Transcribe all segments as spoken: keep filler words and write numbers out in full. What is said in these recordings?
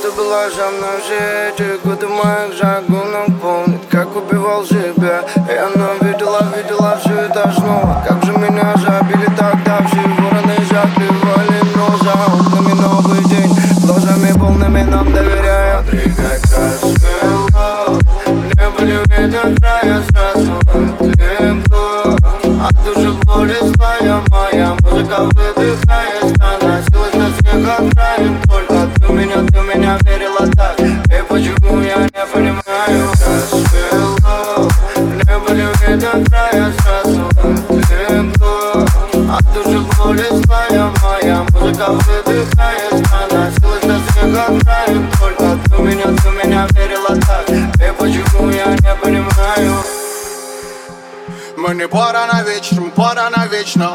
ты была со мной все эти годы моих загонов помнит, как убивал себя. Я видела, видела все это снова. Как же меня забили тогда, все вороны заклевали, но за окнами новый день, глазами полными нам доверяя. Смотри, как рассвело, не были видно края, сразу отлегло. От души боли своя моя музыка выдыхает, становилась на всех окраин. Только ты меня, ты меня верила так, и почему я не понимаю? Рассвело, не были видно края, сразу отлегло. От души боли своя моя музыка выдыхает, становилась на всех окраин. Только ты меня, ты меня верила так, и почему я не понимаю? Мы не пара на вечер, мы пара навечно.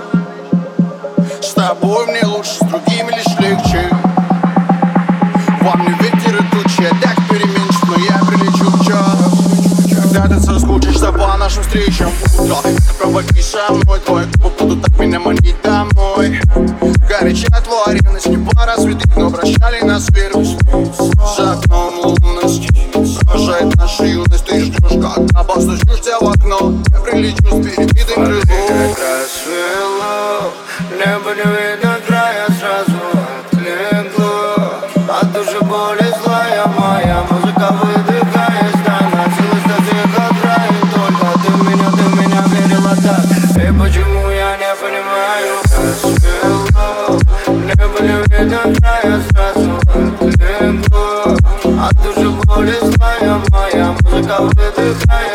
С тобой мне лучше, с другими лишь легче. Во мне ветер и тучи, я так переменчив, но я прилечу в час. Когда ты соскучишься по нашим встречам утро, проводи со мной, твой губы будут так меня манить домой. Горяча твоя ревность, не пара святых, но прощали нас верность. За окном лунность сражает нашу юность. Ты ждешь, когда постучишься в окно, я прилечу с перебитым крылом. Как рассвело, небо не видно края, сразу отлегло. От души боли злая моя музыка выдыхает, становилась на всех окраин. Только ты меня, ты меня верила так, и почему я не понимаю? Рассвело, небо не видно края, сразу отлегло. От души боли злая моя музыка выдыхает.